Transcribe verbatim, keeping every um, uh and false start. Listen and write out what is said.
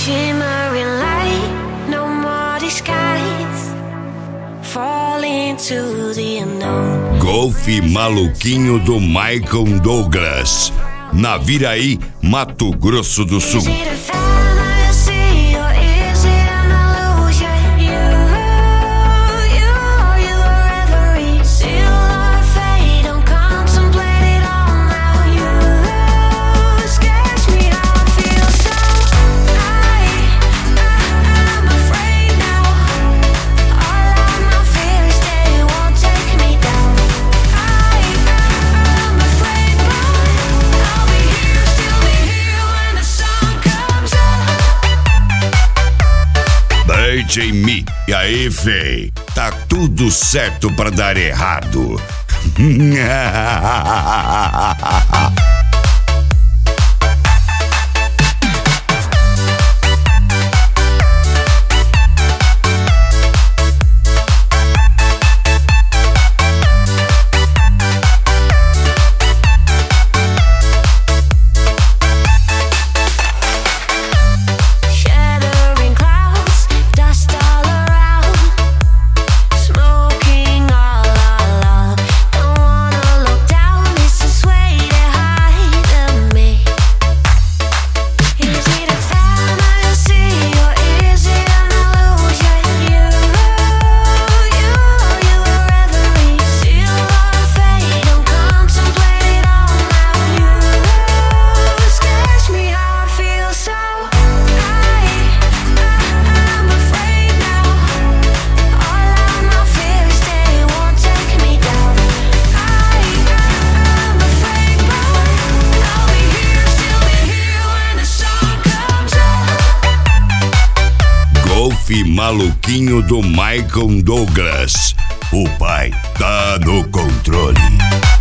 shimmering light, no more disguise, fall into the unknown. Golf maluquinho do Michael Douglas, Naviraí, Mato Grosso do Sul. D J Mi, e aí, véi? Tá tudo certo pra dar errado. Golf maluquinho do Michael Douglas, o pai tá no controle.